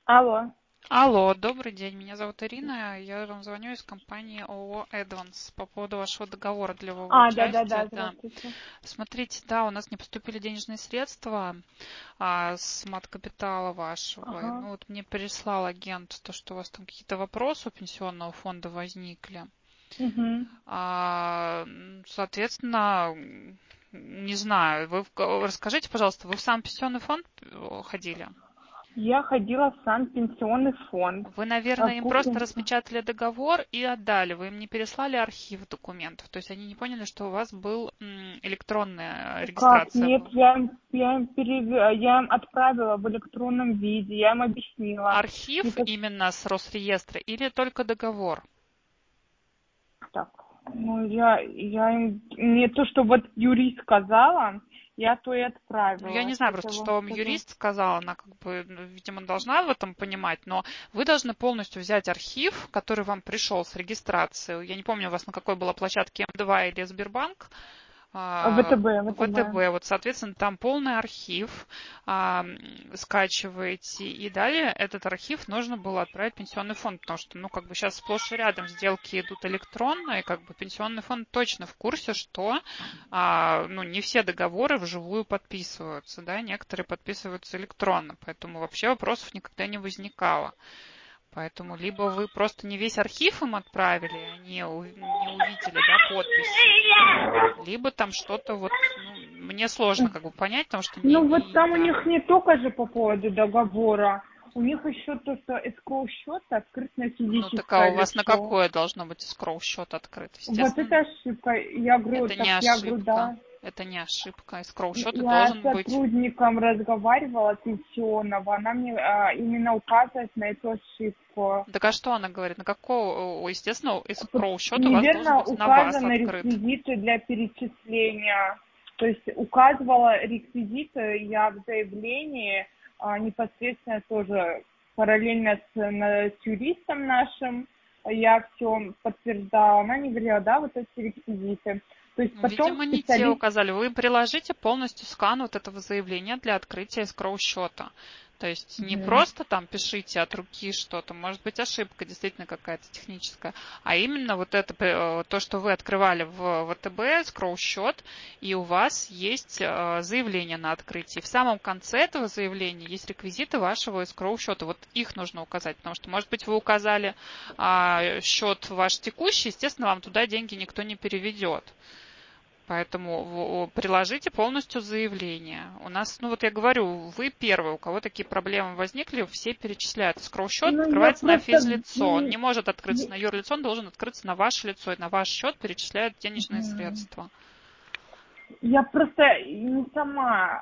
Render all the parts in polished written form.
Алло. Алло, добрый день. Меня зовут Ирина. Я вам звоню из компании ООО «Эдванс» по поводу вашего договора долевого Да-да-да, участия. Да. здравствуйте. Смотрите, да, у нас не поступили денежные средства с мат-капитала вашего. Ага. Ну вот мне прислал агент то, что у вас там какие-то вопросы у пенсионного фонда возникли. Мгм. Соответственно, не знаю, расскажите, пожалуйста, вы в сам пенсионный фонд ходили? Я ходила в пенсионный фонд. Вы, наверное, им просто Купим. распечатали договор и отдали. Вы им не переслали архив документов. То есть они не поняли, что у вас был электронная Как? регистрация Нет, была. я им отправила в электронном виде, я им объяснила. Не Архив пос- именно с Росреестра или только договор? Так. Ну, я им... Мне то, что вот юрист сказала, я то и Ну, я отправила. не знаю Сейчас просто, я что вам вам скажу. юрист сказал, она как бы, ну, видимо, должна в этом понимать, но вы должны полностью взять архив, который вам пришел с регистрацией. Я не помню, у вас на какой была площадке М2 или Сбербанк, ВТБ. ВТБ. Вот, соответственно, там полный архив скачиваете, и далее этот архив нужно было отправить в пенсионный фонд, потому что, ну, как бы сейчас сплошь и рядом сделки идут электронно, и как бы пенсионный фонд точно в курсе, что, ну, не все договоры вживую подписываются, да, некоторые подписываются электронно, поэтому вообще вопросов никогда не возникало. Поэтому либо вы просто не весь архив им отправили, и они не увидели, да, подписи, либо там что-то вот, ну, мне сложно как бы понять, потому что Ну вот там у да. них не только же по поводу договора, у них еще то, что эскроу счет открыт на Ну так а физическое у вас на лицо. какое должно быть скроу счет открыт? Вот Естественно, это ошибка. Я говорю, это не так я говорю, ошибка. да. Это не ошибка. Скроу счет Я с должен быть. сотрудником разговаривала пенсионного, она мне именно указывает на эту ошибку. Так а что она говорит? На какого, естественно, скроу счет у вас должен Неверно быть на вас указаны открыт. реквизиты для перечисления. То есть указывала реквизиты я в заявлении непосредственно тоже параллельно с юристом нашим. Я все подтверждала. Она не говорила, да, вот эти реквизиты. То есть Ну, потом видимо, не те специалист... указали. Вы приложите полностью скан вот этого заявления для открытия скроу счета. То есть не Мгм. просто там пишите от руки что-то, может быть ошибка действительно какая-то техническая, а именно вот это то, что вы открывали в ВТБ, скроу счет, и у вас есть заявление на открытие. В самом конце этого заявления есть реквизиты вашего скроу счета. Вот их нужно указать, потому что, может быть, вы указали счет ваш текущий, естественно, вам туда деньги никто не переведет. Поэтому приложите полностью заявление. У нас, ну вот я говорю, вы первые, у кого такие проблемы возникли, все перечисляют. Скроу-счет Ну, я открывается на просто... физлицо. Он не может открыться на юрлицо, он должен открыться на ваше лицо. И на ваш счет перечисляют денежные Мгм. средства. Я просто не сама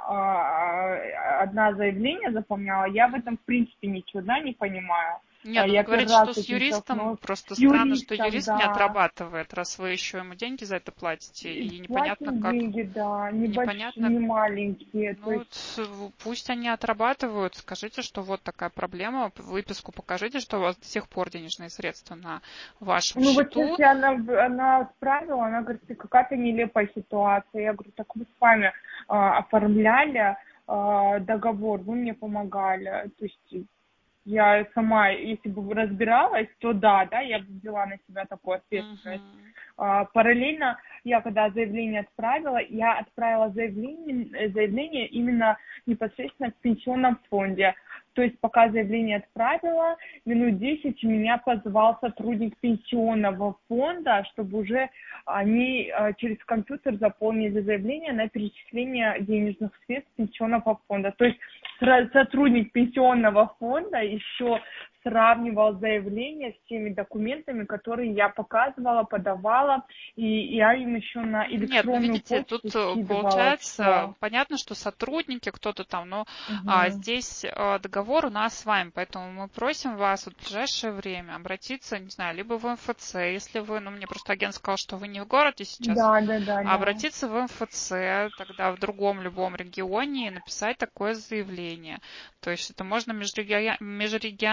одна заявление заполняла. Я в этом, в принципе, ничего, да, не понимаю. Не, ну вы Я первый говорите, раз что с с этим юристом столкнулась. просто С странно, что юристом, юрист не да. отрабатывает, раз вы еще ему деньги за это платите. И И непонятно платим как. деньги, да, небольшие, Непонятно. не маленькие. То Ну, есть, вот, пусть они отрабатывают, скажите, что вот такая проблема, выписку покажите, что у вас до сих пор денежные средства на вашем ну вот сейчас счету. она отправила, она говорит, какая-то нелепая ситуация. Я говорю, так мы с вами оформляли договор, вы мне помогали. То есть я сама, если бы разбиралась, то да, я бы взяла на себя такую ответственность. Мгм. Параллельно я когда заявление отправила, я отправила заявление именно непосредственно в пенсионном фонде. То есть пока заявление отправила, минут 10 меня позвал сотрудник пенсионного фонда, чтобы уже они через компьютер заполнили заявление на перечисление денежных средств пенсионного фонда. То есть сотрудник пенсионного фонда еще сравнивал заявление с теми документами, которые я показывала, подавала, и я им еще на Нет, ну электронную видите, тут почту скидывала получается, все. понятно, что сотрудники, кто-то там, но Угу. здесь договор у нас с вами, поэтому мы просим вас вот в ближайшее время обратиться, не знаю, либо в МФЦ, если вы, ну мне просто агент сказал, что вы не в городе сейчас, Да. обратиться в МФЦ, тогда в другом любом регионе и написать такое заявление. То есть это можно межрегионально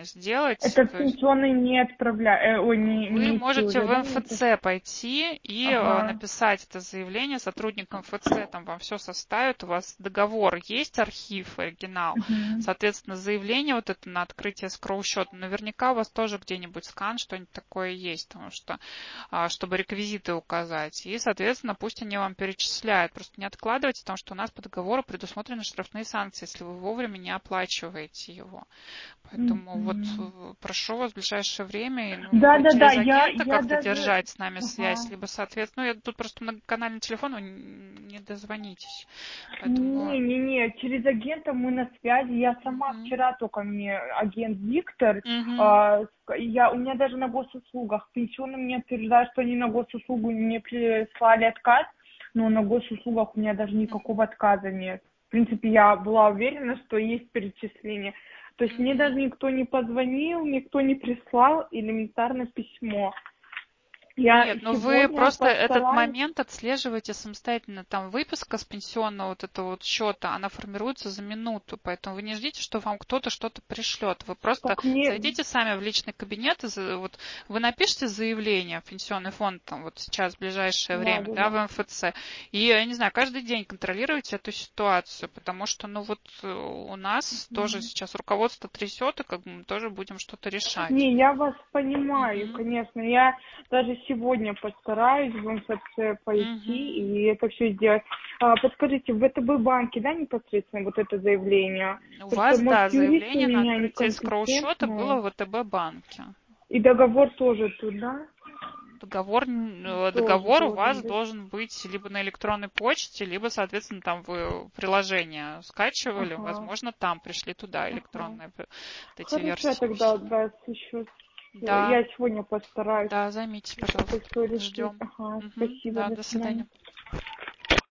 правильно сделать. Это в То есть пенсионный не отправляю, вы не идти можете уже, в да? МФЦ пойти и Ага. написать это заявление, сотрудник МФЦ там вам все составит, у вас договор есть, архив, оригинал, Мгм. соответственно, заявление вот это на открытие скроу-счета, наверняка у вас тоже где-нибудь скан, что-нибудь такое есть, потому что, чтобы реквизиты указать, и, соответственно, пусть они вам перечисляют, просто не откладывайте, потому что у нас по договору предусмотрены штрафные санкции, если вы вовремя не оплачиваете его. Поэтому вот Мгм. прошу вас в ближайшее время Да, либо да, да, через агента я как-то даже, держать с нами связь, ага. либо, соответственно, я тут просто многоканальный телефон, вы не дозвонитесь. Поэтому... Не, через агента мы на связи. Я сама Мгм. вчера только мне агент Виктор, Мгм. у меня даже на госуслугах, пенсионный мне утверждают, что они на госуслугу мне прислали отказ, но на госуслугах у меня даже никакого отказа нет. В принципе, я была уверена, что есть перечисление. То есть мне Мгм. даже никто не позвонил, никто не прислал элементарно письмо. Я Нет, ну вы сегодня просто этот постараюсь. момент отслеживаете самостоятельно. Там выписка с пенсионного вот этого вот счета, она формируется за минуту, поэтому вы не ждите, что вам кто-то что-то пришлет. Вы просто Так мне... зайдите сами в личный кабинет, и вот вы напишите заявление в пенсионный фонд там вот сейчас, в ближайшее Да, время, да, да, да. в МФЦ, и, я не знаю, каждый день контролируйте эту ситуацию, потому что, ну вот у нас тоже Мгм. сейчас руководство трясет, и как бы мы тоже будем что-то решать. Не, я вас понимаю, Мгм. конечно. Я даже сегодня постараюсь в МФЦ пойти Мгм. и это все сделать. Подскажите, в ВТБ банке, да, непосредственно вот это заявление? У Потому что, вас, да, может, юрист у заявление на меня открытие скроу-счета было некомпетентный. в ВТБ банке. И договор тоже туда тоже Договор у должен вас быть. должен быть либо на электронной почте, либо, соответственно, там вы приложение скачивали, Ага, возможно, там пришли туда ага. электронные вот эти Хорошо, я версии тогда, писем. да, еще... Да, Я сегодня постараюсь да, займитесь, это пожалуйста. все решить. Ждем. Ага, Мгм. спасибо, Да, до до свидания. свидания.